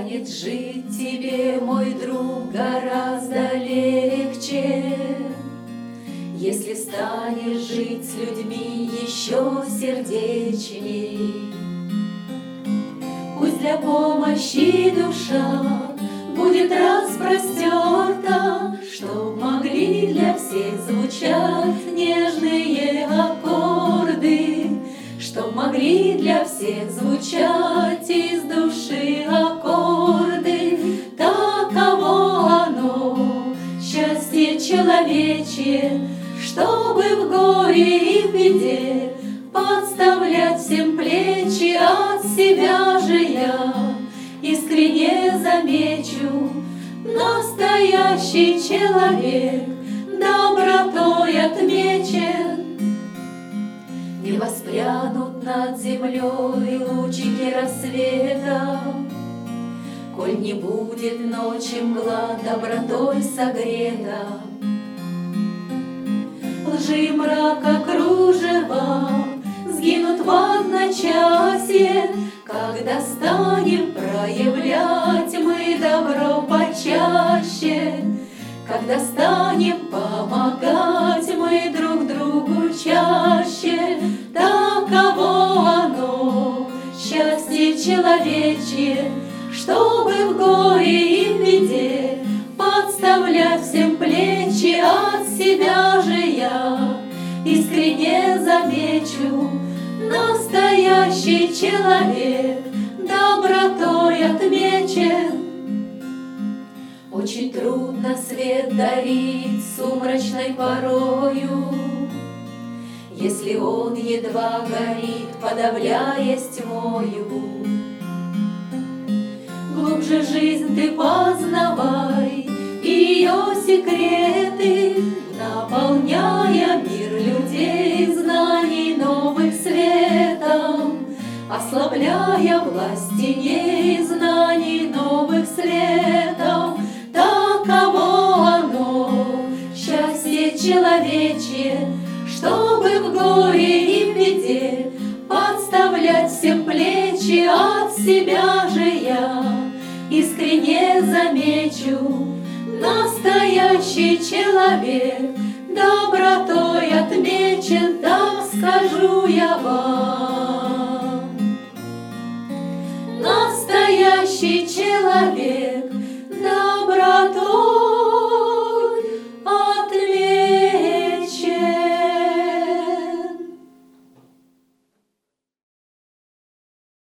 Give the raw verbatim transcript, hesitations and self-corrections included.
станет жить тебе, мой друг, гораздо легче, если станешь жить с людьми еще сердечней. Пусть для помощи душа будет распростерта, чтоб могли для всех звучать нежные аккорды, чтоб могли для всех звучать из души аккорды. Таково оно, счастье человечье, чтобы в горе и в беде подставлять всем плечи. От себя же я искренне замечу, настоящий человек добротой отмечен. Не воспрянут над землей лучики рассвета, коль не будет ночи мгла добротой согрета. Лжи и мрака кружева сгинут в одночасье, когда станем проявлять мы добро почаще, когда станем помогать мы друг другу чаще. Таково оно, счастье человечье, чтобы в горе и в беде подставлять всем плечи. От себя же я искренне замечу, настоящий человек добротой отмечен. Очень трудно свет дарить сумрачной порою, если он едва горит, подавляясь тьмою. Глубже жизнь ты познавай, и ее секреты, наполняя мир людей знаний новых светом, ослабляя власть теней знаний новых светом. Таково оно, счастье человечье, чтобы в горе и в беде подставлять всем плечи. От себя же я искренне замечу, настоящий человек добротой отмечен. Так скажу я вам.